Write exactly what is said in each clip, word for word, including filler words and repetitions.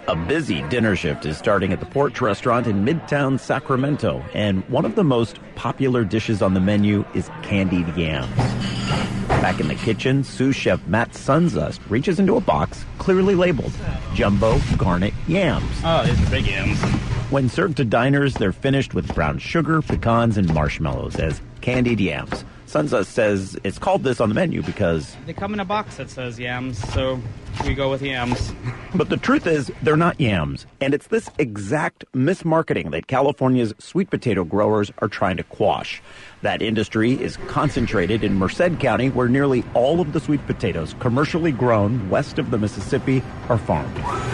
A busy dinner shift is starting at the Porch Restaurant in Midtown Sacramento, and one of the most popular dishes on the menu is candied yams. Back in the kitchen, sous chef Matt Sunzust reaches into a box clearly labeled Jumbo Garnet Yams. Oh, these are big yams. When served to diners, they're finished with brown sugar, pecans, and marshmallows as candied yams. Sunzust says it's called this on the menu because they come in a box that says yams, so we go with yams. But the truth is, they're not yams. And it's this exact mismarketing that California's sweet potato growers are trying to quash. That industry is concentrated in Merced County, where nearly all of the sweet potatoes commercially grown west of the Mississippi are farmed.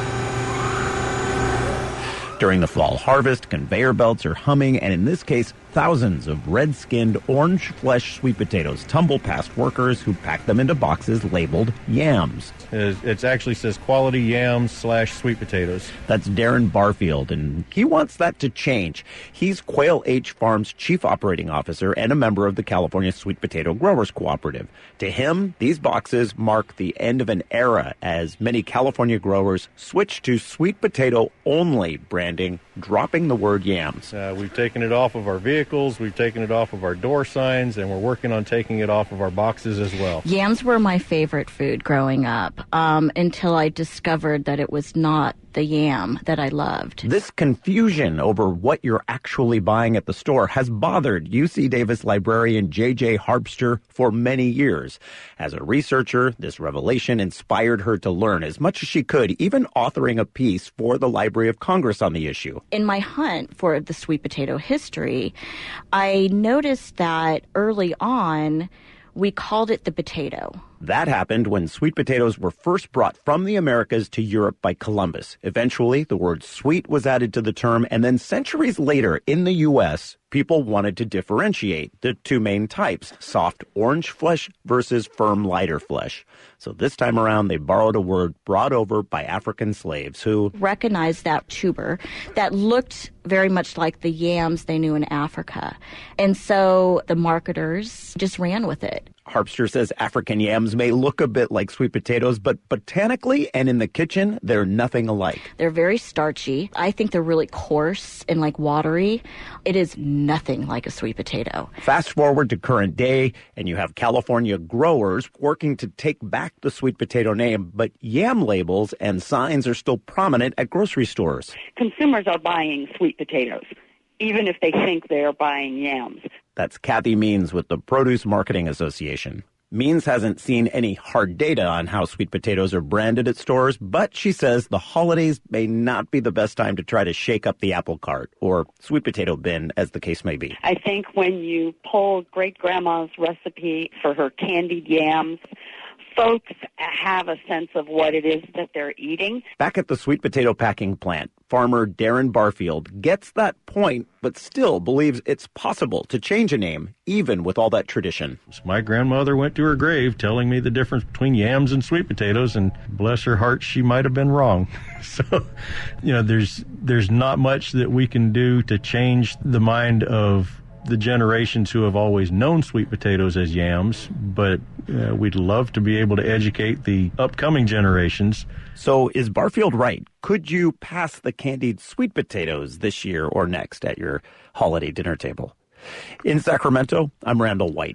During the fall harvest, conveyor belts are humming, and in this case, thousands of red-skinned, orange-flesh sweet potatoes tumble past workers who pack them into boxes labeled yams. It actually says quality yams slash sweet potatoes. That's Darren Barfield, and he wants that to change. He's Quail H Farms chief operating officer and a member of the California Sweet Potato Growers Cooperative. To him, these boxes mark the end of an era as many California growers switch to sweet potato-only branding, dropping the word yams. Uh, we've taken it off of our vehicles, we've taken it off of our door signs, and we're working on taking it off of our boxes as well. Yams were my favorite food growing up. Um, until I discovered that it was not the yam that I loved. This confusion over what you're actually buying at the store has bothered U C Davis librarian J J Harpster for many years. As a researcher, this revelation inspired her to learn as much as she could, even authoring a piece for the Library of Congress on the issue. In my hunt for the sweet potato history, I noticed that early on, we called it the potato. That happened when sweet potatoes were first brought from the Americas to Europe by Columbus. Eventually, the word sweet was added to the term, and then centuries later in the U S, people wanted to differentiate the two main types, soft orange flesh versus firm lighter flesh. So this time around, they borrowed a word brought over by African slaves who recognized that tuber that looked very much like the yams they knew in Africa. And so the marketers just ran with it. Harpster says African yams may look a bit like sweet potatoes, but botanically and in the kitchen, they're nothing alike. They're very starchy. I think they're really coarse and like watery. It is nothing like a sweet potato. Fast forward to current day, and you have California growers working to take back the sweet potato name, but yam labels and signs are still prominent at grocery stores. Consumers are buying sweet potatoes, even if they think they're buying yams. That's Kathy Means with the Produce Marketing Association. Means hasn't seen any hard data on how sweet potatoes are branded at stores, but she says the holidays may not be the best time to try to shake up the apple cart or sweet potato bin, as the case may be. I think when you pull great-grandma's recipe for her candied yams, folks have a sense of what it is that they're eating. Back at the sweet potato packing plant, farmer Darren Barfield gets that point, but still believes it's possible to change a name, even with all that tradition. My grandmother went to her grave telling me the difference between yams and sweet potatoes, and bless her heart, she might have been wrong. So, you know, there's there's not much that we can do to change the mind of the generations who have always known sweet potatoes as yams, but uh, we'd love to be able to educate the upcoming generations. So is Barfield right? Could you pass the candied sweet potatoes this year or next at your holiday dinner table? In Sacramento, I'm Randall White.